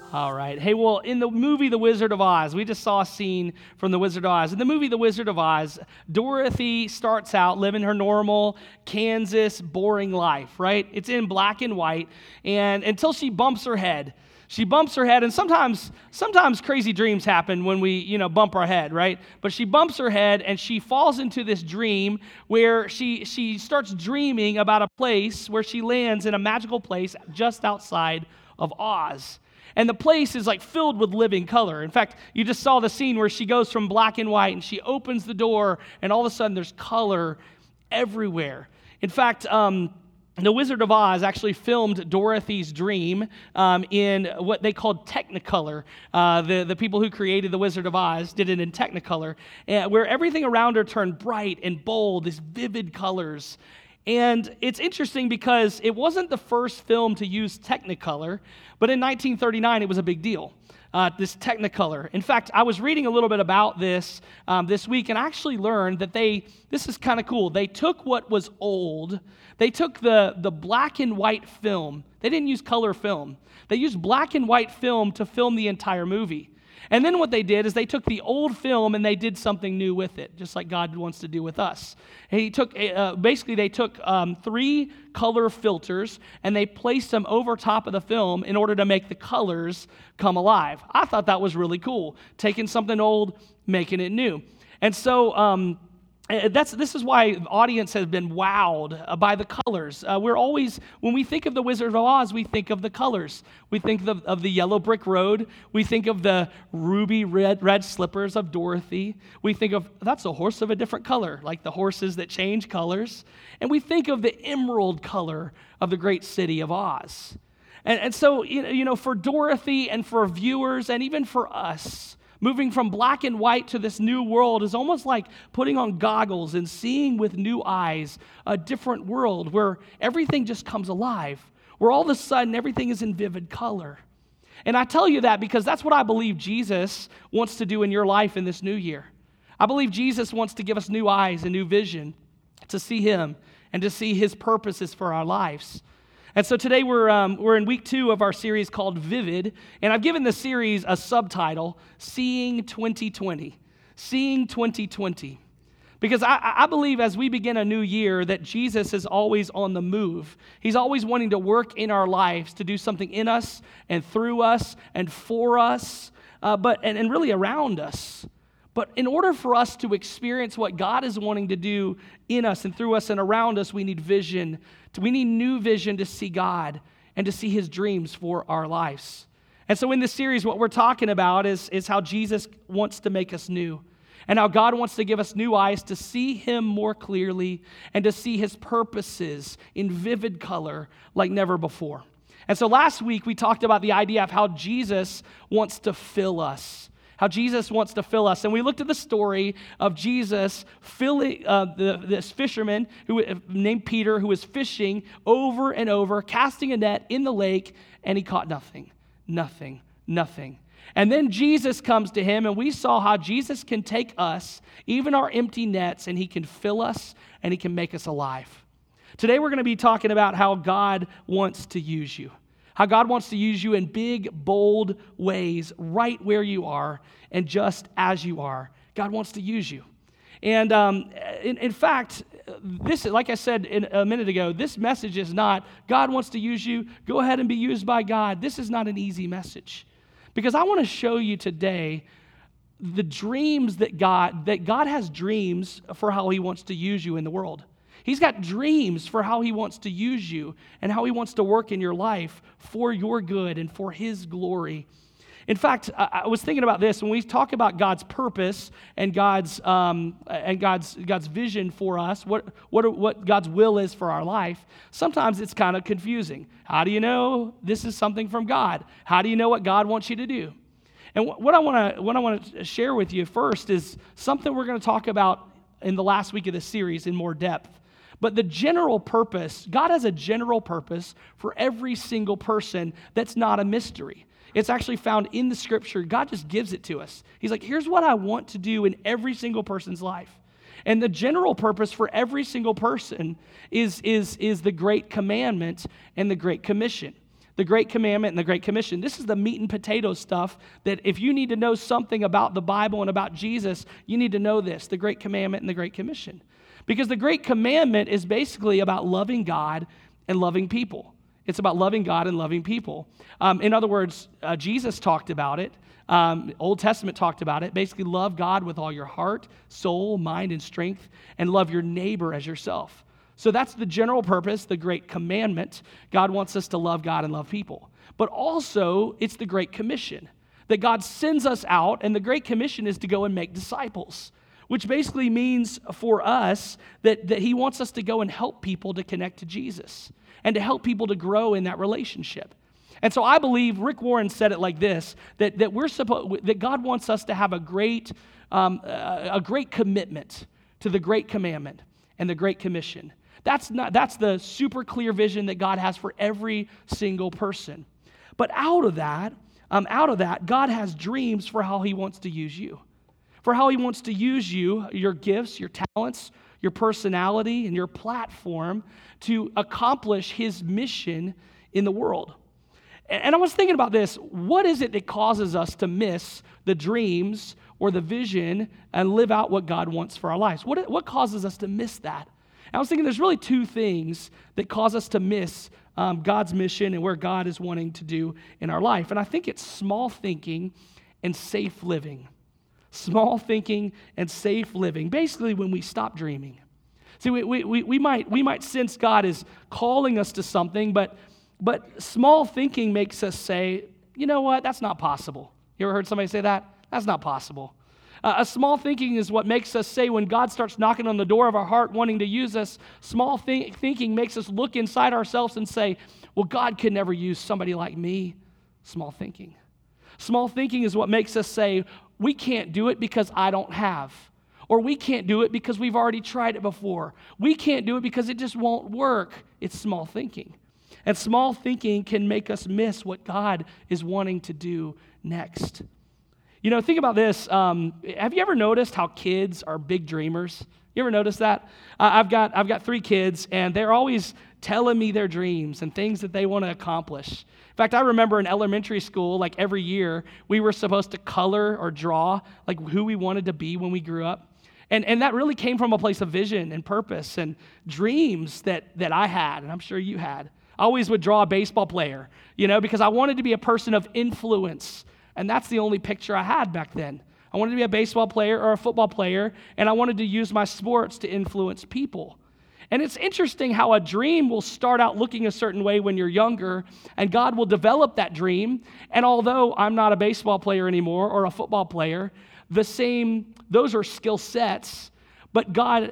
All right. Hey, well, in the movie The Wizard of Oz, we just saw a scene from The Wizard of Oz. In the movie The Wizard of Oz, Dorothy starts out living her normal Kansas boring life, right? It's in black and white, and until she bumps her head. She bumps her head, and sometimes crazy dreams happen when we, bump our head, right? But she bumps her head, and she falls into this dream where she starts dreaming about a place where she lands in a magical place just outside of Oz. And the place is like filled with living color. In fact, you just saw the scene where she goes from black and white and she opens the door and all of a sudden there's color everywhere. In fact, The Wizard of Oz actually filmed Dorothy's dream in what they called Technicolor. The people who created The Wizard of Oz did it in Technicolor, where everything around her turned bright and bold, these vivid colors. And it's interesting because it wasn't the first film to use Technicolor, but in 1939 it was a big deal, this Technicolor. In fact, I was reading a little bit about this this week, and I actually learned that this is kind of cool. They took what was old, they took the black and white film. They didn't use color film. They used black and white film to film the entire movie. And then what they did is they took the old film and they did something new with it, just like God wants to do with us. They took 3 color filters and they placed them over top of the film in order to make the colors come alive. I thought that was really cool, taking something old, making it new. And so this is why the audience has been wowed by the colors. When we think of The Wizard of Oz, we think of the colors. We think of the yellow brick road. We think of the ruby red slippers of Dorothy. We think of, that's a horse of a different color, like the horses that change colors. And we think of the emerald color of the great city of Oz. And so, for Dorothy and for viewers and even for us, moving from black and white to this new world is almost like putting on goggles and seeing with new eyes a different world where everything just comes alive, where all of a sudden everything is in vivid color. And I tell you that because that's what I believe Jesus wants to do in your life in this new year. I believe Jesus wants to give us new eyes and new vision to see Him and to see His purposes for our lives. And so today we're in week 2 of our series called Vivid, and I've given the series a subtitle, Seeing 2020. Seeing 2020. Because I believe as we begin a new year that Jesus is always on the move. He's always wanting to work in our lives to do something in us and through us and for us, and really around us. But in order for us to experience what God is wanting to do in us and through us and around us, we need vision. We need new vision to see God and to see His dreams for our lives. And so in this series, what we're talking about is how Jesus wants to make us new and how God wants to give us new eyes to see Him more clearly and to see His purposes in vivid color like never before. And so last week, we talked about the idea of how Jesus wants to fill us. How Jesus wants to fill us. And we looked at the story of Jesus filling this fisherman named Peter who was fishing over and over, casting a net in the lake, and he caught nothing. And then Jesus comes to him, and we saw how Jesus can take us, even our empty nets, and He can fill us, and He can make us alive. Today we're going to be talking about how God wants to use you. How God wants to use you in big, bold ways right where you are and just as you are. God wants to use you. And in fact, this, like I said a minute ago, this message is not, God wants to use you, go ahead and be used by God. This is not an easy message. Because I want to show you today the dreams that God has dreams for how He wants to use you in the world. He's got dreams for how He wants to use you and how He wants to work in your life for your good and for His glory. In fact, I was thinking about this when we talk about God's purpose and God's vision for us, what God's will is for our life. Sometimes it's kind of confusing. How do you know this is something from God? How do you know what God wants you to do? And what I want to share with you first is something we're going to talk about in the last week of this series in more depth. But the general purpose, God has a general purpose for every single person that's not a mystery. It's actually found in the Scripture. God just gives it to us. He's like, here's what I want to do in every single person's life. And the general purpose for every single person is the Great Commandment and the Great Commission. the Great Commandment and the Great Commission. This is the meat and potato stuff that if you need to know something about the Bible and about Jesus, you need to know this, the Great Commandment and the Great Commission. Because the Great Commandment is basically about loving God and loving people. It's about loving God and loving people. In other words, Jesus talked about it. Old Testament talked about it. Basically, love God with all your heart, soul, mind, and strength, and love your neighbor as yourself. So that's the general purpose, the Great Commandment. God wants us to love God and love people. But also, it's the Great Commission, that God sends us out, and the Great Commission is to go and make disciples, which basically means for us that he wants us to go and help people to connect to Jesus and to help people to grow in that relationship. And so I believe Rick Warren said it like this, that God wants us to have a great commitment to the Great Commandment and the Great Commission. That's the super clear vision that God has for every single person. But out of that, God has dreams for how he wants to use you. For how he wants to use you, your gifts, your talents, your personality, and your platform to accomplish his mission in the world. And I was thinking about this. What is it that causes us to miss the dreams or the vision and live out what God wants for our lives? What causes us to miss that? And I was thinking there's really two things that cause us to miss God's mission and where God is wanting to do in our life. And I think it's small thinking and safe living. Small thinking and safe living. Basically, when we stop dreaming. See, we might sense God is calling us to something, but small thinking makes us say, you know what, that's not possible. You ever heard somebody say that? That's not possible. A small thinking is what makes us say when God starts knocking on the door of our heart wanting to use us, small thinking makes us look inside ourselves and say, well, God could never use somebody like me. Small thinking. Small thinking is what makes us say, we can't do it because I don't have. Or we can't do it because we've already tried it before. We can't do it because it just won't work. It's small thinking. And small thinking can make us miss what God is wanting to do next. You know, think about this. Have you ever noticed how kids are big dreamers? You ever notice that? I've got 3 kids, and they're always telling me their dreams and things that they want to accomplish. In fact, I remember in elementary school, like every year, we were supposed to color or draw like who we wanted to be when we grew up. And that really came from a place of vision and purpose and dreams that I had, and I'm sure you had. I always would draw a baseball player, because I wanted to be a person of influence. And that's the only picture I had back then. I wanted to be a baseball player or a football player, and I wanted to use my sports to influence people. And it's interesting how a dream will start out looking a certain way when you're younger, and God will develop that dream. And although I'm not a baseball player anymore or a football player, those are skill sets, but God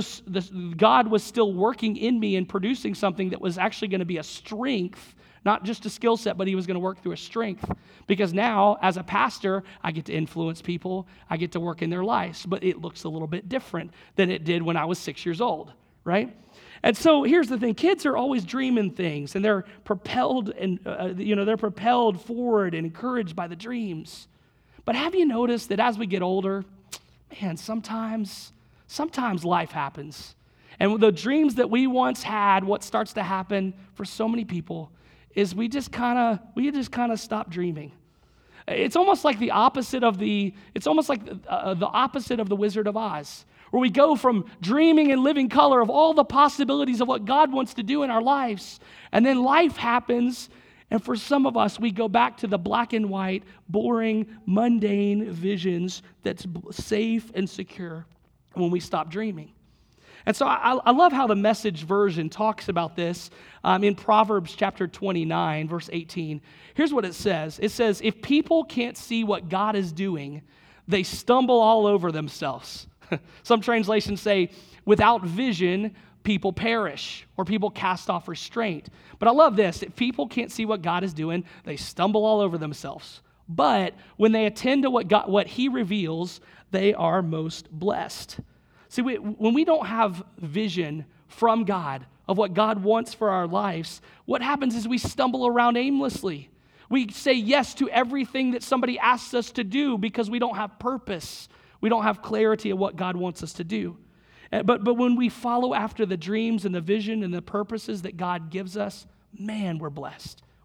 was still working in me and producing something that was actually going to be a strength. Not just a skill set, but he was going to work through a strength. Because now, as a pastor, I get to influence people. I get to work in their lives. But it looks a little bit different than it did when I was 6 years old, right? And so here's the thing. Kids are always dreaming things, and they're propelled they're propelled forward and encouraged by the dreams. But have you noticed that as we get older, man, sometimes life happens. And the dreams that we once had, what starts to happen for so many people is we just kind of stop dreaming. It's almost like the opposite of the opposite of the Wizard of Oz, where we go from dreaming and living color of all the possibilities of what God wants to do in our lives, and then life happens, and for some of us, we go back to the black and white, boring, mundane visions that's safe and secure when we stop dreaming. And so I love how the Message version talks about this in Proverbs chapter 29, verse 18. Here's what it says. It says, if people can't see what God is doing, they stumble all over themselves. Some translations say, without vision, people perish, or people cast off restraint. But I love this. If people can't see what God is doing, they stumble all over themselves. But when they attend to what he reveals, they are most blessed. See, when we don't have vision from God of what God wants for our lives, what happens is we stumble around aimlessly. We say yes to everything that somebody asks us to do because we don't have purpose. We don't have clarity of what God wants us to do. But when we follow after the dreams and the vision and the purposes that God gives us, man, we're blessed.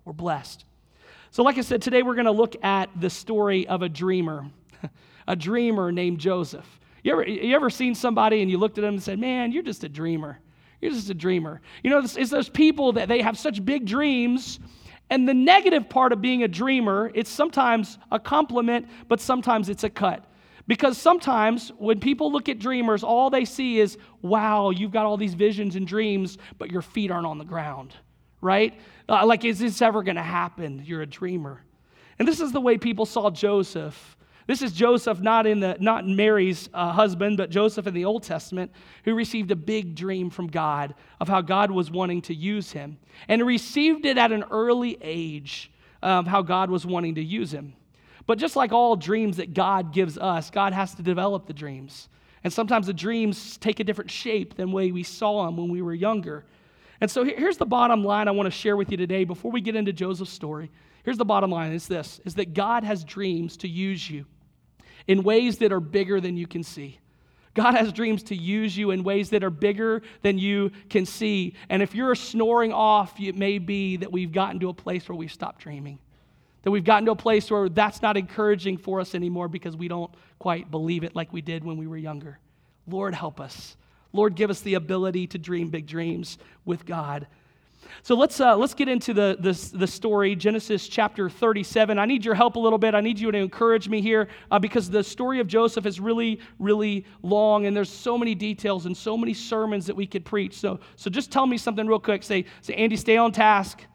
We're blessed. So like I said, today we're going to look at the story of a dreamer, a dreamer named Joseph. You ever seen somebody and you looked at them and said, man, you're just a dreamer. You're just a dreamer. You know, it's those people that they have such big dreams, and the negative part of being a dreamer, it's sometimes a compliment, but sometimes it's a cut. Because sometimes when people look at dreamers, all they see is, wow, you've got all these visions and dreams, but your feet aren't on the ground, right? Like, is this ever going to happen? You're a dreamer. And this is the way people saw Joseph. This is Joseph, not Mary's husband, but Joseph in the Old Testament, who received a big dream from God of how God was wanting to use him. And received it at an early age of how God was wanting to use him. But just like all dreams that God gives us, God has to develop the dreams. And sometimes the dreams take a different shape than the way we saw them when we were younger. And so here's the bottom line I want to share with you today before we get into Joseph's story. Here's the bottom line, it's this, is that God has dreams to use you in ways that are bigger than you can see. God has dreams to use you in ways that are bigger than you can see. And if you're snoring off, it may be that we've gotten to a place where we've stopped dreaming. That we've gotten to a place where that's not encouraging for us anymore because we don't quite believe it like we did when we were younger. Lord, help us. Lord, give us the ability to dream big dreams with God. So let's get into the story, Genesis chapter 37. I need your help a little bit. I need you to encourage me here because the story of Joseph is really, really long, and there's so many details and so many sermons that we could preach. So just tell me something real quick. Say, Andy, stay on task.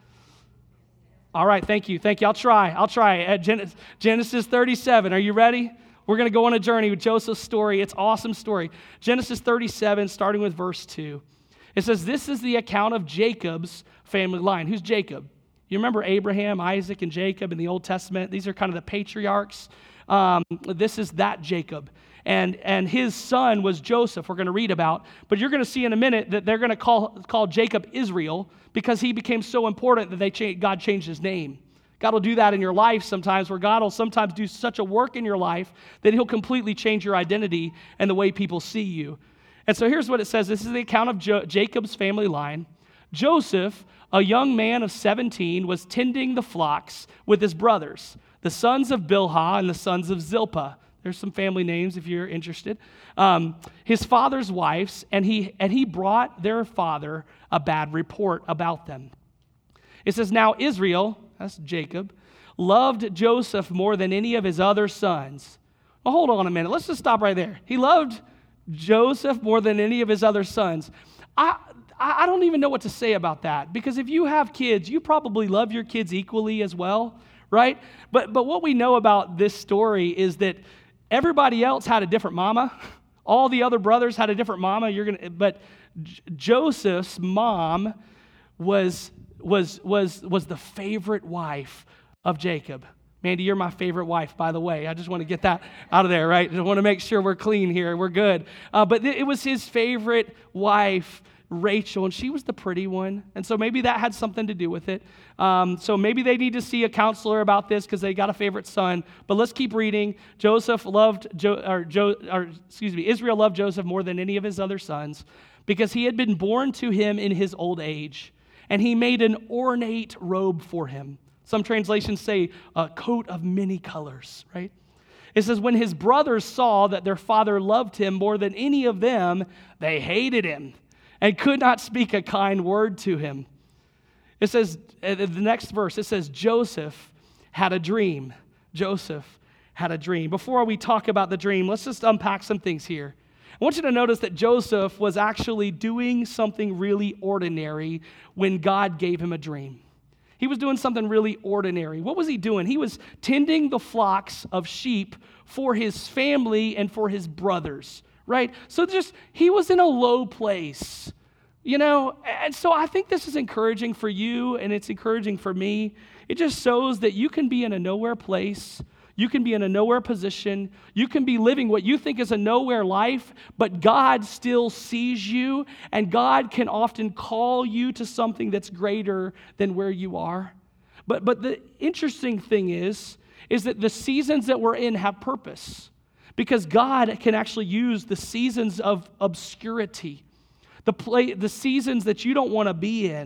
All right, thank you. I'll try. At Genesis 37, are you ready? We're going to go on a journey with Joseph's story. It's an awesome story. Genesis 37, starting with verse 2. It says, this is the account of Jacob's family line. Who's Jacob? You remember Abraham, Isaac, and Jacob in the Old Testament? These are kind of the patriarchs. This is that Jacob. And his son was Joseph, we're going to read about. But you're going to see in a minute that they're going to call Jacob Israel because he became so important that God changed his name. God will do that in your life sometimes, where God will sometimes do such a work in your life that he'll completely change your identity and the way people see you. And so here's what it says. This is the account of Jacob's family line. Joseph, a young man of 17, was tending the flocks with his brothers, the sons of Bilhah and the sons of Zilpah. There's some family names if you're interested. His father's wives, and he brought their father a bad report about them. It says, now Israel, that's Jacob, loved Joseph more than any of his other sons. Well, hold on a minute. Let's just stop right there. He loved Joseph more than any of his other sons. I don't even know what to say about that, because if you have kids, you probably love your kids equally as well, right? But what we know about this story is that everybody else had a different mama. All the other brothers had a different mama. But Joseph's mom was the favorite wife of Jacob. Mandy, you're my favorite wife, by the way. I just want to get that out of there, right? I want to make sure we're clean here. We're good. But it was his favorite wife, Rachel, and she was the pretty one. And so maybe that had something to do with it. So maybe they need to see a counselor about this because they got a favorite son. But let's keep reading. Israel loved Joseph more than any of his other sons because he had been born to him in his old age. And he made an ornate robe for him. Some translations say a coat of many colors, right? It says, when his brothers saw that their father loved him more than any of them, they hated him and could not speak a kind word to him. It says, the next verse, it says, Joseph had a dream. Joseph had a dream. Before we talk about the dream, let's just unpack some things here. I want you to notice that Joseph was actually doing something really ordinary when God gave him a dream. He was doing something really ordinary. What was he doing? He was tending the flocks of sheep for his family and for his brothers, right? So he was in a low place, and so I think this is encouraging for you, and it's encouraging for me. It just shows that you can be in a nowhere place. You can be in a nowhere position. You can be living what you think is a nowhere life, but God still sees you, and God can often call you to something that's greater than where you are. But the interesting thing is that the seasons that we're in have purpose, because God can actually use the seasons of obscurity, the seasons that you don't want to be in,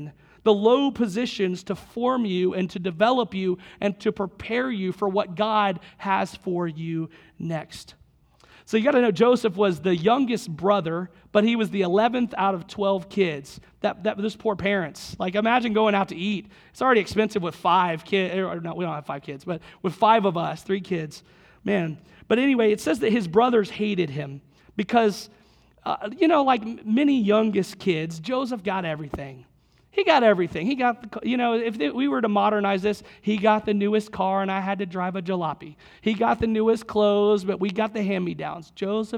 the low positions to form you and to develop you and to prepare you for what God has for you next. So you got to know Joseph was the youngest brother, but he was the 11th out of 12 kids. Those poor parents. Like, imagine going out to eat. It's already expensive with 5 kids. Or no, we don't have 5 kids, but with 5 of us, 3 kids. Man. But anyway, it says that his brothers hated him because, like many youngest kids, Joseph got everything. He got everything. He got, if we were to modernize this, he got the newest car and I had to drive a jalopy. He got the newest clothes, but we got the hand-me-downs. Joseph.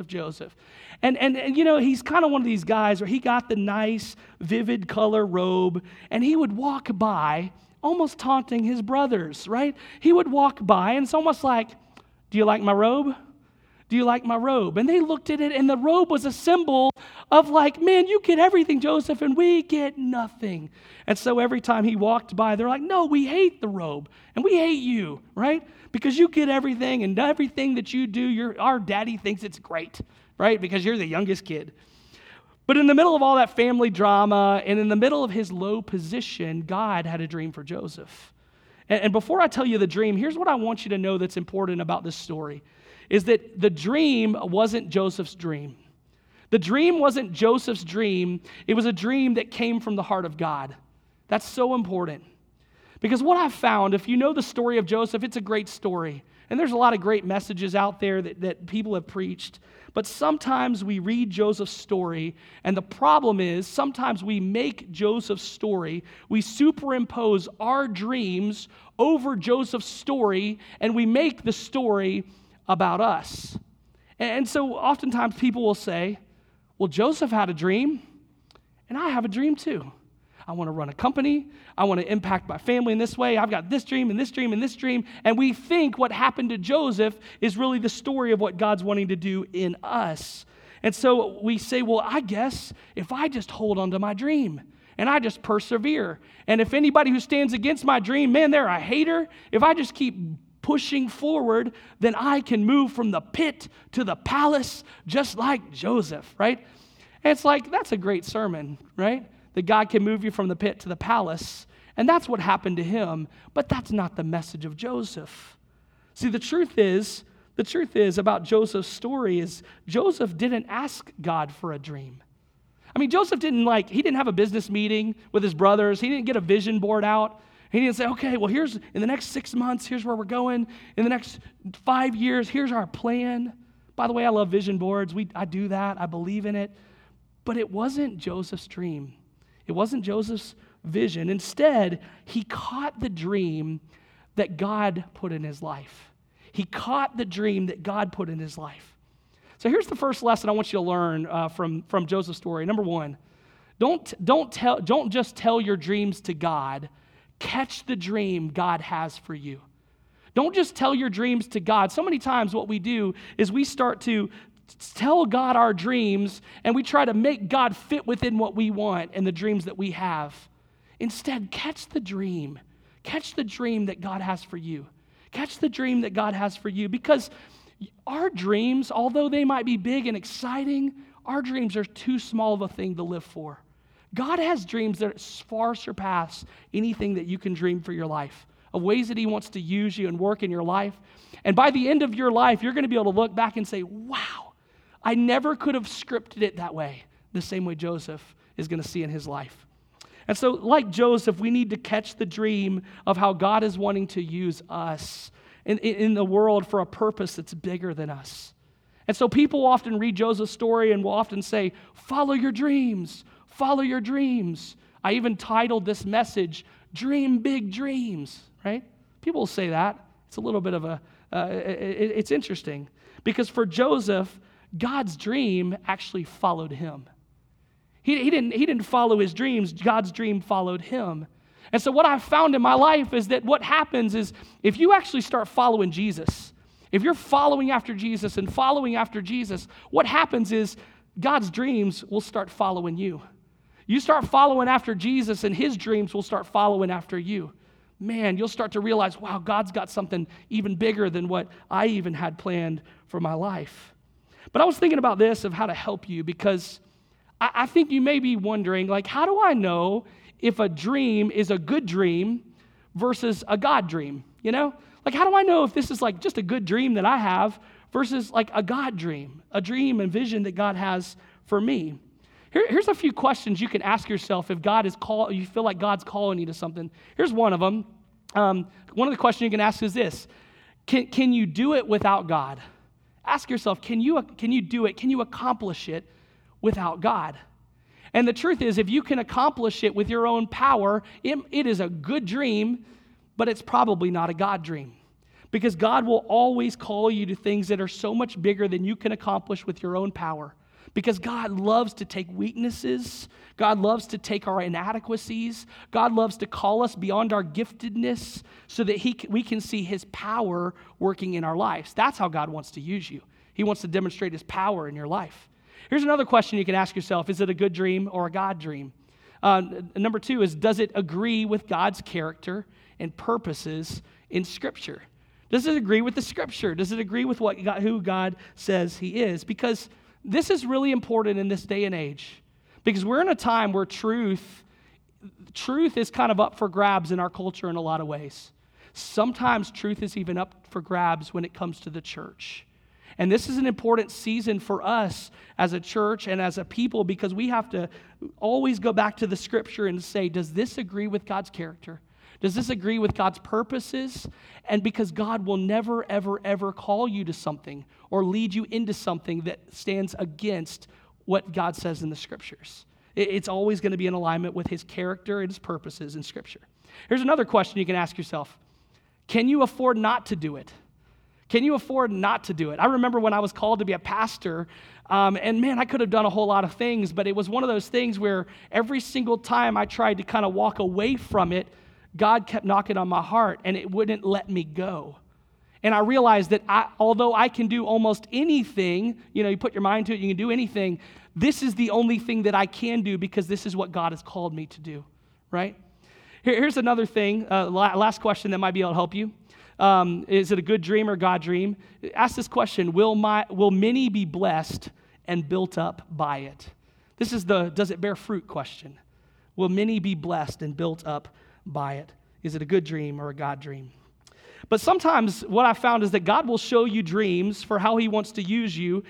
And he's kind of one of these guys where he got the nice, vivid color robe, and he would walk by almost taunting his brothers, right? He would walk by, and it's almost like, do you like my robe? Do you like my robe? And they looked at it, and the robe was a symbol of like, man, you get everything, Joseph, and we get nothing. And so every time he walked by, they're like, no, we hate the robe, and we hate you, right? Because you get everything, and everything that you do, our daddy thinks it's great, right? Because you're the youngest kid. But in the middle of all that family drama, and in the middle of his low position, God had a dream for Joseph. And before I tell you the dream, here's what I want you to know that's important about this story. Is that the dream wasn't Joseph's dream. The dream wasn't Joseph's dream. It was a dream that came from the heart of God. That's so important. Because what I've found, if you know the story of Joseph, it's a great story. And there's a lot of great messages out there that people have preached. But sometimes we read Joseph's story, and the problem is sometimes we make Joseph's story, we superimpose our dreams over Joseph's story, and we make the story about us. And so oftentimes people will say, well, Joseph had a dream, and I have a dream too. I want to run a company. I want to impact my family in this way. I've got this dream and this dream and this dream. And we think what happened to Joseph is really the story of what God's wanting to do in us. And so we say, well, I guess if I just hold on to my dream and I just persevere, and if anybody who stands against my dream, man, they're a hater. If I just keep pushing forward, then I can move from the pit to the palace just like Joseph, right? And it's like, that's a great sermon, right? That God can move you from the pit to the palace. And that's what happened to him. But that's not the message of Joseph. See, the truth is about Joseph's story is Joseph didn't ask God for a dream. I mean, Joseph didn't have a business meeting with his brothers. He didn't get a vision board out. He didn't say, okay, well, in the next 6 months, here's where we're going. In the next 5 years, here's our plan. By the way, I love vision boards. I do that. I believe in it. But it wasn't Joseph's dream. It wasn't Joseph's vision. Instead, he caught the dream that God put in his life. He caught the dream that God put in his life. So here's the first lesson I want you to learn from Joseph's story. Number 1, don't just tell your dreams to God. Catch the dream God has for you. Don't just tell your dreams to God. So many times what we do is we start to tell God our dreams and we try to make God fit within what we want and the dreams that we have. Instead, catch the dream. Catch the dream that God has for you. Catch the dream that God has for you, because our dreams, although they might be big and exciting, our dreams are too small of a thing to live for. God has dreams that far surpass anything that you can dream for your life, of ways that he wants to use you and work in your life. And by the end of your life, you're going to be able to look back and say, wow, I never could have scripted it that way, the same way Joseph is going to see in his life. And so, like Joseph, we need to catch the dream of how God is wanting to use us in the world for a purpose that's bigger than us. And so people often read Joseph's story and will often say, follow your dreams. Follow your dreams. I even titled this message, Dream Big Dreams, right? People will say that. It's a little bit of it's interesting. Because for Joseph, God's dream actually followed him. He didn't follow his dreams. God's dream followed him. And so what I've found in my life is that what happens is if you actually start following Jesus, if you're following after Jesus and following after Jesus, what happens is God's dreams will start following you. You start following after Jesus and his dreams will start following after you. Man, you'll start to realize, wow, God's got something even bigger than what I even had planned for my life. But I was thinking about this, of how to help you, because I think you may be wondering, like, how do I know if a dream is a good dream versus a God dream, you know? Like, how do I know if this is like just a good dream that I have versus like a God dream, a dream and vision that God has for me? Here's a few questions you can ask yourself if you feel like God's calling you to something. Here's one of them. One of the questions you can ask is this: Can you do it without God? Ask yourself, can you do it? Can you accomplish it without God? And the truth is, if you can accomplish it with your own power, it is a good dream, but it's probably not a God dream. Because God will always call you to things that are so much bigger than you can accomplish with your own power. Because God loves to take weaknesses. God loves to take our inadequacies. God loves to call us beyond our giftedness so that we can see His power working in our lives. That's how God wants to use you. He wants to demonstrate His power in your life. Here's another question you can ask yourself. Is it a good dream or a God dream? Number 2 is, does it agree with God's character and purposes in Scripture? Does it agree with the Scripture? Does it agree with who God says He is? Because this is really important in this day and age, because we're in a time where truth is kind of up for grabs in our culture in a lot of ways. Sometimes truth is even up for grabs when it comes to the church. And this is an important season for us as a church and as a people, because we have to always go back to the Scripture and say, does this agree with God's character? Does this agree with God's purposes? And because God will never, ever, ever call you to something or lead you into something that stands against what God says in the Scriptures. It's always going to be in alignment with His character and His purposes in Scripture. Here's another question you can ask yourself. Can you afford not to do it? Can you afford not to do it? I remember when I was called to be a pastor, and man, I could have done a whole lot of things, but it was one of those things where every single time I tried to kind of walk away from it, God kept knocking on my heart, and it wouldn't let me go. And I realized that although I can do almost anything, you put your mind to it, you can do anything, this is the only thing that I can do because this is what God has called me to do, right? Here's another thing, last question that might be able to help you. Is it a good dream or God dream? Ask this question: Will many be blessed and built up by it? This is the does it bear fruit question. Will many be blessed and built up by it? Is it a good dream or a God dream? But sometimes what I found is that God will show you dreams for how He wants to use you,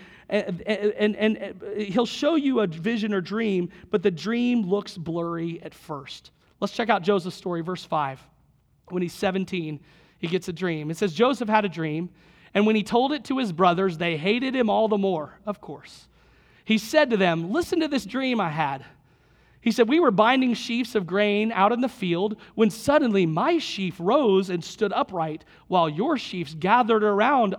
and He'll show you a vision or dream, but the dream looks blurry at first. Let's check out Joseph's story, verse 5. When he's 17, he gets a dream. It says, Joseph had a dream, and when he told it to his brothers, they hated him all the more, of course. He said to them, listen to this dream I had. He said, we were binding sheaves of grain out in the field when suddenly my sheaf rose and stood upright while your sheaves gathered around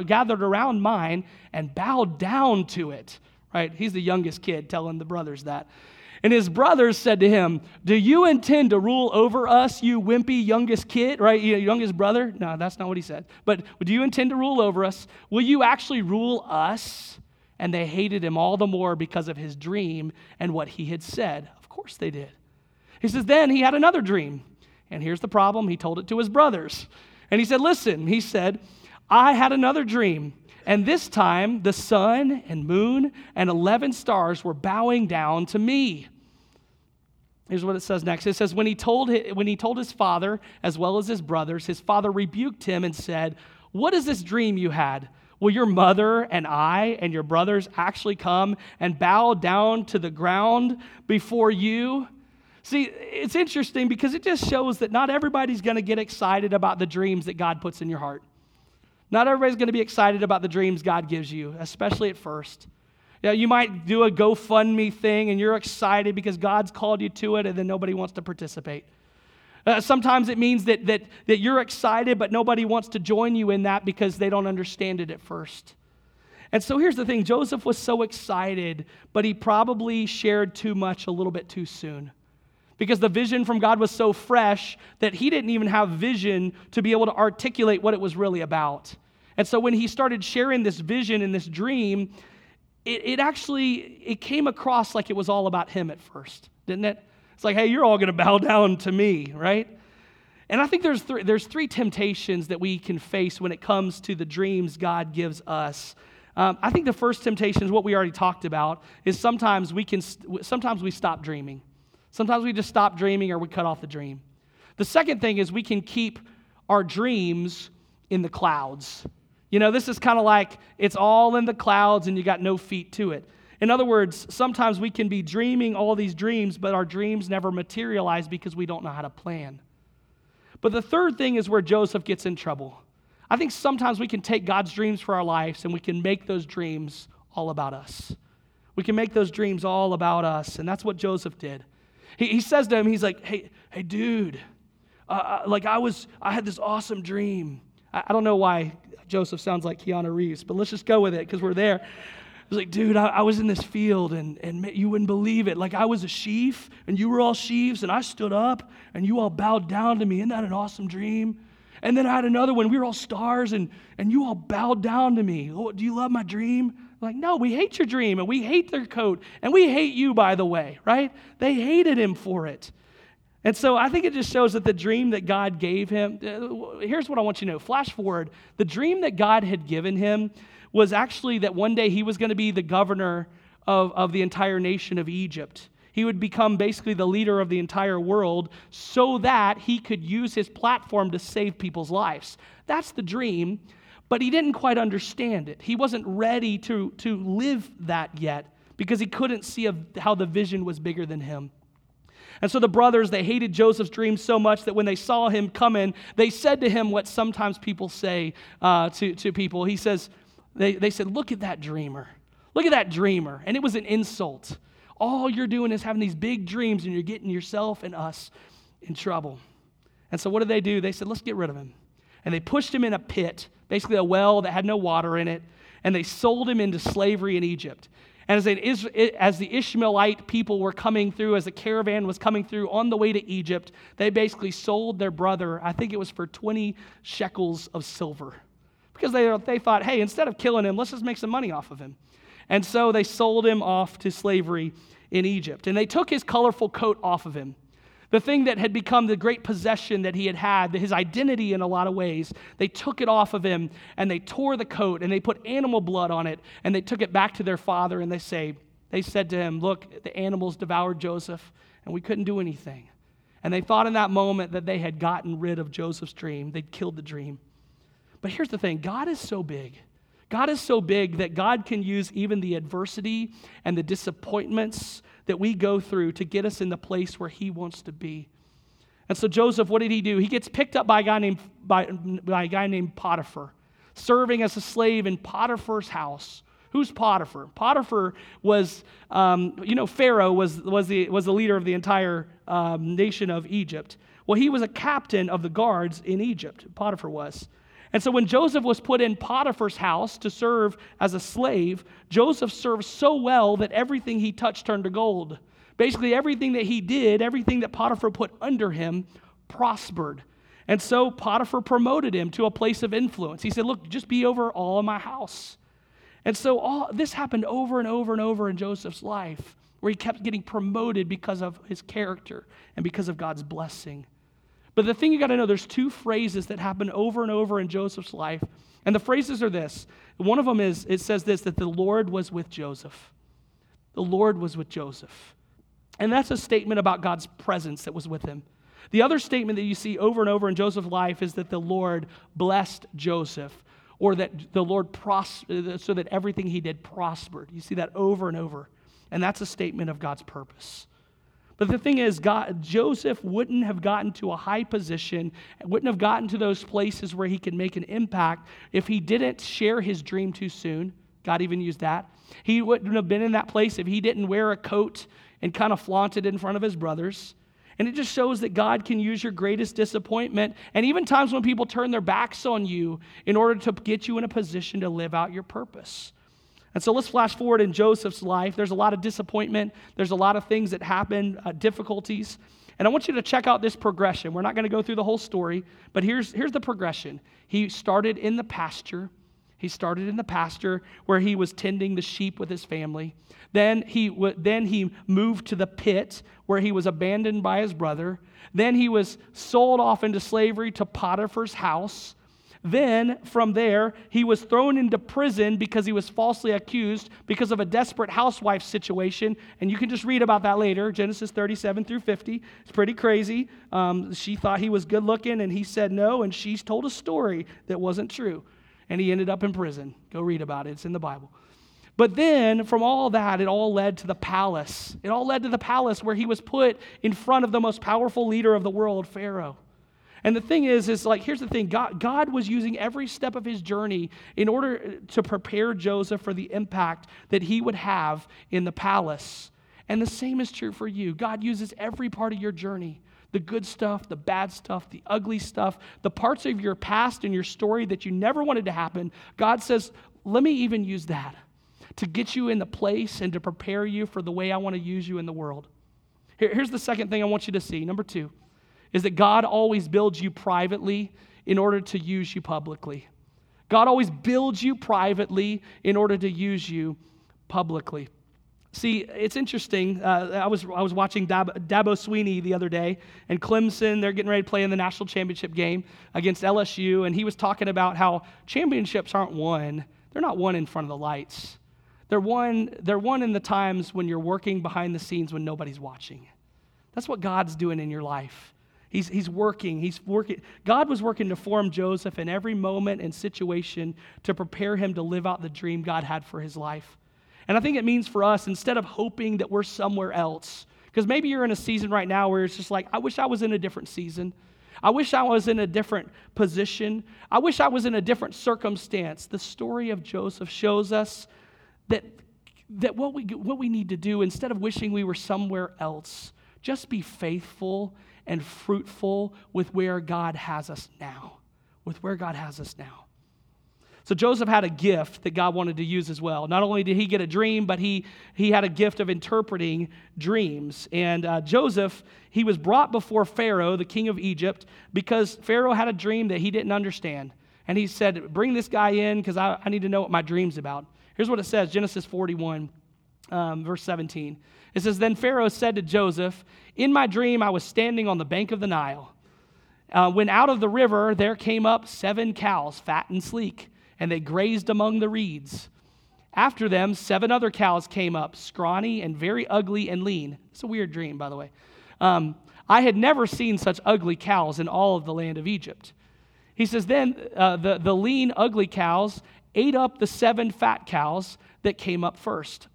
mine and bowed down to it. Right? He's the youngest kid telling the brothers that. And his brothers said to him, do you intend to rule over us, you wimpy youngest kid, right? Youngest brother? No, that's not what he said. But do you intend to rule over us? Will you actually rule us? And they hated him all the more because of his dream and what he had said. Of course they did. He says, then he had another dream. And here's the problem. He told it to his brothers. And he said, listen, he said, I had another dream. And this time the sun and moon and 11 stars were bowing down to me. Here's what it says next. It says, when he told his father as well as his brothers, his father rebuked him and said, what is this dream you had? Will your mother and I and your brothers actually come and bow down to the ground before you? See, it's interesting because it just shows that not everybody's going to get excited about the dreams that God puts in your heart. Not everybody's going to be excited about the dreams God gives you, especially at first. You might do a GoFundMe thing and you're excited because God's called you to it, and then nobody wants to participate. Sometimes it means that you're excited, but nobody wants to join you in that because they don't understand it at first. And so here's the thing. Joseph was so excited, but he probably shared too much a little bit too soon. Because the vision from God was so fresh that he didn't even have vision to be able to articulate what it was really about. And so when he started sharing this vision and this dream, it came across like it was all about him at first, didn't it? It's like, hey, you're all going to bow down to me, right? And I think there's three temptations that we can face when it comes to the dreams God gives us. I think the first temptation is what we already talked about, is sometimes we stop dreaming. Sometimes we just stop dreaming or we cut off the dream. The second thing is we can keep our dreams in the clouds. This is kind of like it's all in the clouds and you got no feet to it. In other words, sometimes we can be dreaming all these dreams, but our dreams never materialize because we don't know how to plan. But the third thing is where Joseph gets in trouble. I think sometimes we can take God's dreams for our lives and we can make those dreams all about us. We can make those dreams all about us, and that's what Joseph did. He says to him, he's like, hey, dude, I had this awesome dream. I don't know why Joseph sounds like Keanu Reeves, but let's just go with it because we're there. I was like, dude, I was in this field and you wouldn't believe it. Like I was a sheaf and you were all sheaves and I stood up and you all bowed down to me. Isn't that an awesome dream? And then I had another one. We were all stars and you all bowed down to me. Oh, do you love my dream? I'm like, no, we hate your dream and we hate their coat and we hate you, by the way, right? They hated him for it. And so I think it just shows that the dream that God gave him, here's what I want you to know. Flash forward, the dream that God had given him was actually that one day he was going to be the governor of the entire nation of Egypt. He would become basically the leader of the entire world so that he could use his platform to save people's lives. That's the dream, but he didn't quite understand it. He wasn't ready to live that yet because he couldn't see how the vision was bigger than him. And so the brothers, they hated Joseph's dream so much that when they saw him coming, they said to him what sometimes people say to people. He says, they said, look at that dreamer. Look at that dreamer. And it was an insult. All you're doing is having these big dreams and you're getting yourself and us in trouble. And so what did they do? They said, let's get rid of him. And they pushed him in a pit, basically a well that had no water in it, and they sold him into slavery in Egypt. And as the Ishmaelite people were coming through, as the caravan was coming through on the way to Egypt, they basically sold their brother, I think it was for 20 shekels of silver. Because they thought, hey, instead of killing him, let's just make some money off of him. And so they sold him off to slavery in Egypt. And they took his colorful coat off of him. The thing that had become the great possession that he had, his identity in a lot of ways, they took it off of him and they tore the coat and they put animal blood on it and they took it back to their father and they said to him, look, the animals devoured Joseph and we couldn't do anything. And they thought in that moment that they had gotten rid of Joseph's dream. They'd killed the dream. But here's the thing, God is so big. God is so big that God can use even the adversity and the disappointments that we go through to get us in the place where he wants to be. And so Joseph, what did he do? He gets picked up by a guy named Potiphar, serving as a slave in Potiphar's house. Who's Potiphar? Potiphar was, Pharaoh was the leader of the entire nation of Egypt. Well, he was a captain of the guards in Egypt, Potiphar was. And so when Joseph was put in Potiphar's house to serve as a slave, Joseph served so well that everything he touched turned to gold. Basically, everything that he did, everything that Potiphar put under him, prospered. And so Potiphar promoted him to a place of influence. He said, look, just be over all of my house. And so this happened over and over and over in Joseph's life, where he kept getting promoted because of his character and because of God's blessing. But the thing you got to know, there's two phrases that happen over and over in Joseph's life. And the phrases are this. One of them is, it says this, that the Lord was with Joseph. The Lord was with Joseph. And that's a statement about God's presence that was with him. The other statement that you see over and over in Joseph's life is that the Lord blessed Joseph, or that the Lord prospered, so that everything he did prospered. You see that over and over. And that's a statement of God's purpose. But the thing is, Joseph wouldn't have gotten to a high position, wouldn't have gotten to those places where he could make an impact if he didn't share his dream too soon. God even used that. He wouldn't have been in that place if he didn't wear a coat and kind of flaunt it in front of his brothers. And it just shows that God can use your greatest disappointment and even times when people turn their backs on you in order to get you in a position to live out your purpose. And so let's flash forward in Joseph's life. There's a lot of disappointment. There's a lot of things that happen, difficulties. And I want you to check out this progression. We're not going to go through the whole story, but here's the progression. He started in the pasture. He started in the pasture where he was tending the sheep with his family. Then he moved to the pit where he was abandoned by his brother. Then he was sold off into slavery to Potiphar's house. Then, from there, he was thrown into prison because he was falsely accused because of a desperate housewife situation. And you can just read about that later, Genesis 37 through 50. It's pretty crazy. She thought he was good looking, and he said no, and she's told a story that wasn't true. And he ended up in prison. Go read about it. It's in the Bible. But then, from all that, it all led to the palace. It all led to the palace where he was put in front of the most powerful leader of the world, Pharaoh. And the thing is like, here's the thing. God was using every step of his journey in order to prepare Joseph for the impact that he would have in the palace. And the same is true for you. God uses every part of your journey, the good stuff, the bad stuff, the ugly stuff, the parts of your past and your story that you never wanted to happen. God says, let me even use that to get you in the place and to prepare you for the way I want to use you in the world. Here's the second thing I want you to see. Number 2. Is that God always builds you privately in order to use you publicly. God always builds you privately in order to use you publicly. See, it's interesting. I was watching Dabo Sweeney the other day, and Clemson, they're getting ready to play in the national championship game against LSU, and he was talking about how championships aren't won. They're not won in front of the lights. They're won in the times when you're working behind the scenes when nobody's watching. That's what God's doing in your life. He's working. God was working to form Joseph in every moment and situation to prepare him to live out the dream God had for his life. And I think it means for us, instead of hoping that we're somewhere else, because maybe you're in a season right now where it's just like, I wish I was in a different season. I wish I was in a different position. I wish I was in a different circumstance. The story of Joseph shows us that what we need to do, instead of wishing we were somewhere else, just be faithful and fruitful with where God has us now. So Joseph had a gift that God wanted to use as well. Not only did he get a dream, but he had a gift of interpreting dreams. And Joseph, he was brought before Pharaoh, the king of Egypt, because Pharaoh had a dream that he didn't understand. And he said, bring this guy in because I need to know what my dream's about. Here's what it says, Genesis 41, verse 17. It says, then Pharaoh said to Joseph, in my dream I was standing on the bank of the Nile. When out of the river there came up 7 cows, fat and sleek, and they grazed among the reeds. After them 7 other cows came up, scrawny and very ugly and lean. It's a weird dream, by the way. I had never seen such ugly cows in all of the land of Egypt. He says, then the lean, ugly cows ate up the 7 fat cows that came up first.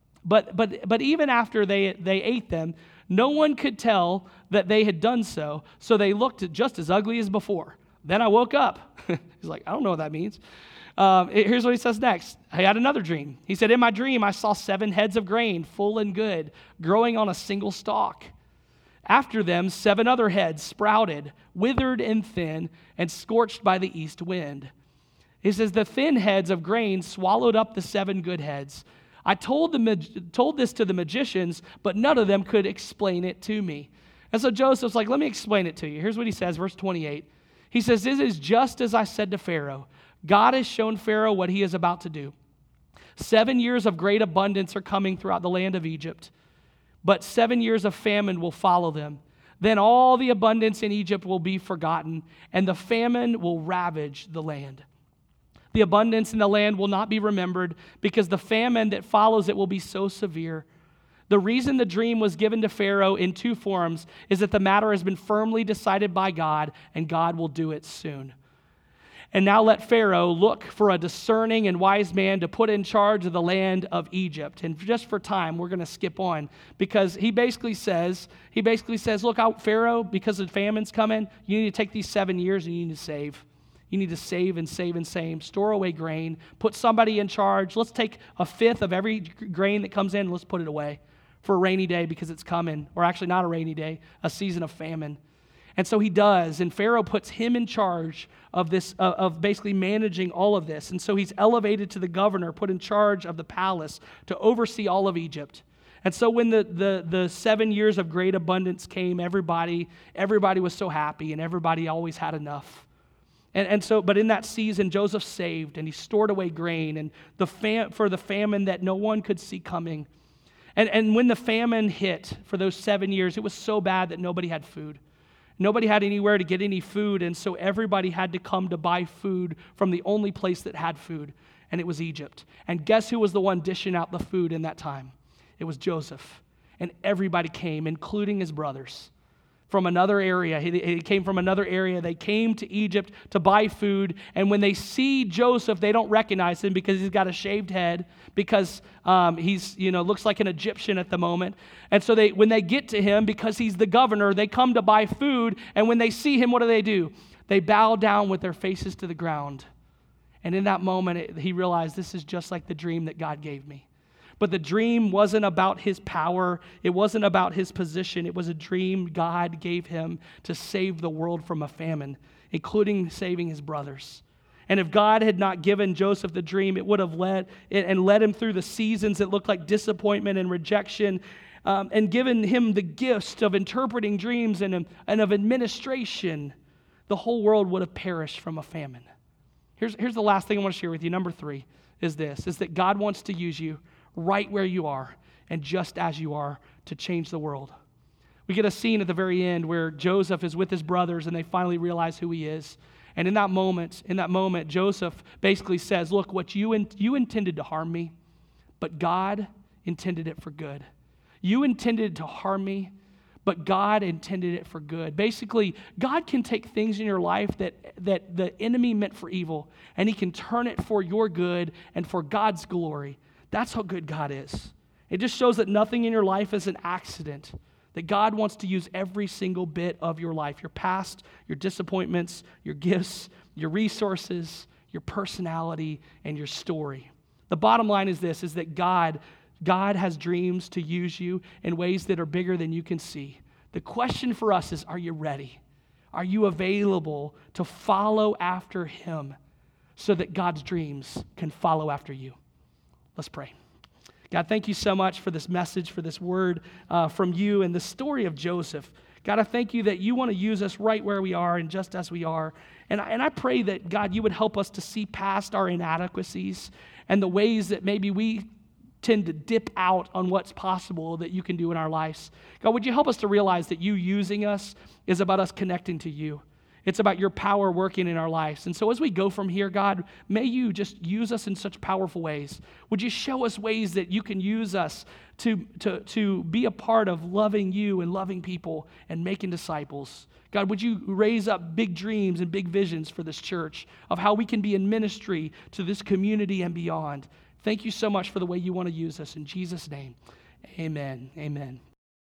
But even after they ate them, no one could tell that they had done so, so they looked just as ugly as before. Then I woke up. He's like, I don't know what that means. Here's what he says next. I had another dream. He said, in my dream I saw 7 heads of grain, full and good, growing on a single stalk. After them 7 other heads sprouted, withered and thin, and scorched by the east wind. He says, the thin heads of grain swallowed up the 7 good heads. I told this to the magicians, but none of them could explain it to me. And so Joseph's like, let me explain it to you. Here's what he says, verse 28. He says, it is just as I said to Pharaoh. God has shown Pharaoh what he is about to do. 7 years of great abundance are coming throughout the land of Egypt, but 7 years of famine will follow them. Then all the abundance in Egypt will be forgotten, and the famine will ravage the land. The abundance in the land will not be remembered because the famine that follows it will be so severe. The reason the dream was given to Pharaoh in 2 forms is that the matter has been firmly decided by God, and God will do it soon. And now let Pharaoh look for a discerning and wise man to put in charge of the land of Egypt. And just for time, we're going to skip on because he basically says, look out, Pharaoh, because the famine's coming, you need to take these 7 years and you need to save. You need to save and save and save, store away grain, put somebody in charge. Let's take 1/5 of every grain that comes in and let's put it away for a rainy day because it's coming, or actually not a rainy day, a season of famine. And so he does, and Pharaoh puts him in charge of this, of basically managing all of this. And so he's elevated to the governor, put in charge of the palace to oversee all of Egypt. And so when the 7 years of great abundance came, everybody was so happy, and everybody always had enough. And so, but in that season, Joseph saved, and he stored away grain, and for the famine that no one could see coming. And when the famine hit for those 7 years, it was so bad that nobody had food. Nobody had anywhere to get any food, and so everybody had to come to buy food from the only place that had food, and it was Egypt. And guess who was the one dishing out the food in that time? It was Joseph. And everybody came, including his brothers, from another area. He came from another area. They came to Egypt to buy food, and when they see Joseph, they don't recognize him because he's got a shaved head, because he's, looks like an Egyptian at the moment. And so when they get to him, because he's the governor, they come to buy food, and when they see him, what do? They bow down with their faces to the ground. And in that moment, he realized, this is just like the dream that God gave me. But the dream wasn't about his power. It wasn't about his position. It was a dream God gave him to save the world from a famine, including saving his brothers. And if God had not given Joseph the dream, it would have led him through the seasons that looked like disappointment and rejection, and given him the gift of interpreting dreams and of administration. The whole world would have perished from a famine. Here's the last thing I want to share with you. Number 3 is that God wants to use you right where you are and just as you are to change the world. We get a scene at the very end where Joseph is with his brothers and they finally realize who he is. And in that moment, Joseph basically says, look, what you intended to harm me, but God intended it for good. You intended to harm me, but God intended it for good. Basically, God can take things in your life that the enemy meant for evil, and he can turn it for your good and for God's glory. That's how good God is. It just shows that nothing in your life is an accident, that God wants to use every single bit of your life, your past, your disappointments, your gifts, your resources, your personality, and your story. The bottom line is this, is that God has dreams to use you in ways that are bigger than you can see. The question for us is, are you ready? Are you available to follow after him so that God's dreams can follow after you? Let's pray. God, thank you so much for this message, for this word from you and the story of Joseph. God, I thank you that you want to use us right where we are and just as we are. And I pray that, God, you would help us to see past our inadequacies and the ways that maybe we tend to dip out on what's possible that you can do in our lives. God, would you help us to realize that you using us is about us connecting to you. It's about your power working in our lives. And so as we go from here, God, may you just use us in such powerful ways. Would you show us ways that you can use us to be a part of loving you and loving people and making disciples? God, would you raise up big dreams and big visions for this church of how we can be in ministry to this community and beyond? Thank you so much for the way you want to use us. In Jesus' name, amen. Amen.